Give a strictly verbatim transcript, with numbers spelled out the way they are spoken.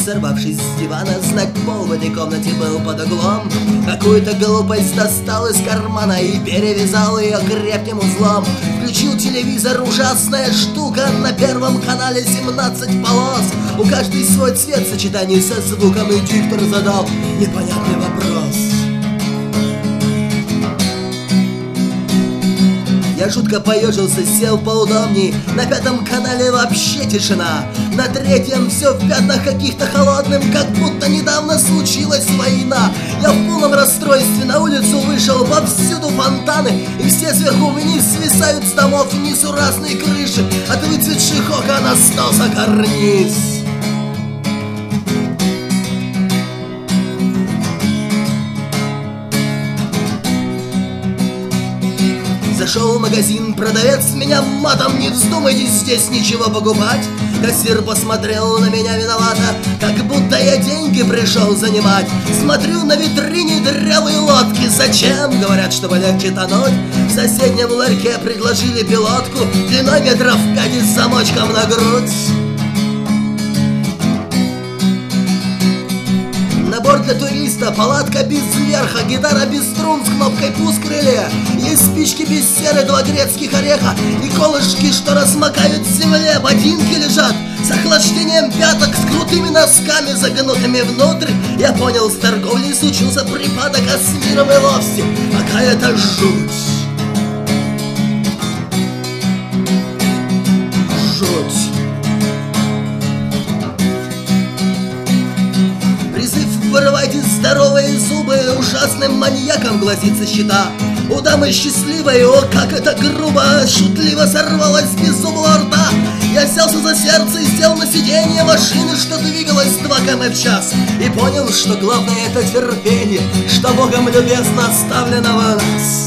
сорвавшись с дивана, знать пол в этой комнате был под углом. Какую-то глупость достал из кармана и перевязал ее крепким узлом. Включил телевизор, ужасная штука, на первом канале семнадцать полос. У каждой свой цвет в сочетании со звуком, и диктор задал непонятный вопрос. Я жутко поежился, сел поудобней. На пятом канале вообще тишина. На третьем все в пятнах каких-то холодным, как будто недавно случилась война. Я в полном расстройстве на улицу вышел, повсюду фонтаны, и все сверху вниз свисают с домов несуразные крыши. От выцветших окон остался карниз. Зашел в магазин, продавец меня матом: не вздумайте здесь ничего покупать. Кассир посмотрел на меня виновато, как будто я деньги пришел занимать. Смотрю на витрине дырявые лодки. Зачем? Говорят, чтобы легче тонуть. В соседнем ларьке предложили пилотку длиной метров пять и с замочком на грудь. Набор для туриста, палатка без верха, гитара без струн с кнопкой пуск в крыле. Есть спички без серы, два грецких ореха и колышки, что размокают в земле. Ботинки лежат с охлаждением пяток, с крутыми носками, завернутыми внутрь. Я понял, с торговлей случился припадок, а с миром и вовсе какая-то жуть. Жуть. Вырывайте здоровые зубы, ужасным маньяком гласится счета. У дамы счастливой, о, как это грубо, шутливо сорвалось без зубого рта. Я селся за сердце и сел на сиденье машины, что двигалась два километра в час, и понял, что главное — это терпение, что Богом любезно оставлено в нас.